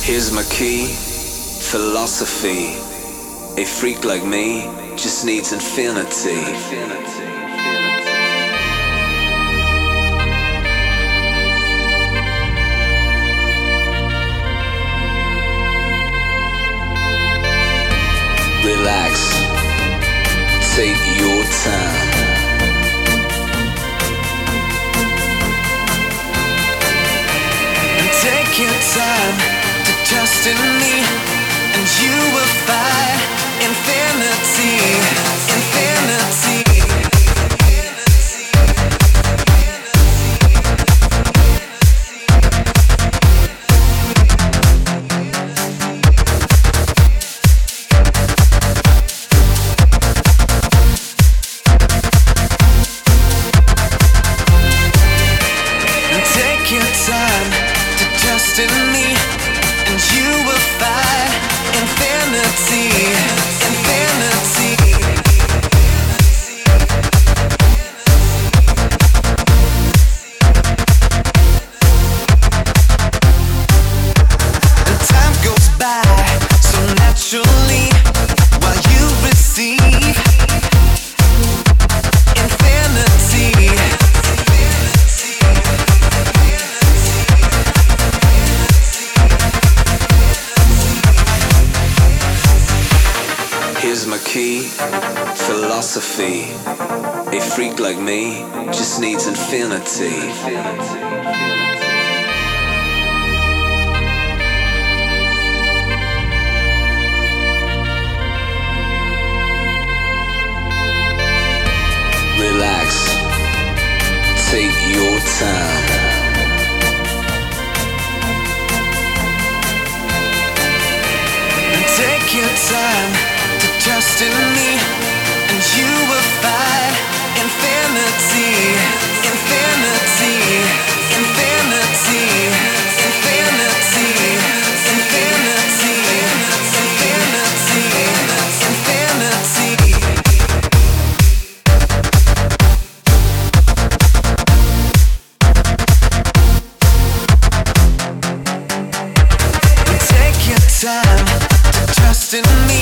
Here's my key, philosophy. A freak like me just needs infinity. Relax, take your time. And take your time to trust in me, and you will find infinity, infinity. Here's my key, philosophy. A freak like me just needs infinity. Relax, take your time. Take your time to trust in me, and you will find infinity, infinity, infinity, infinity, infinity, infinity, infinity. Take your time to trust in me.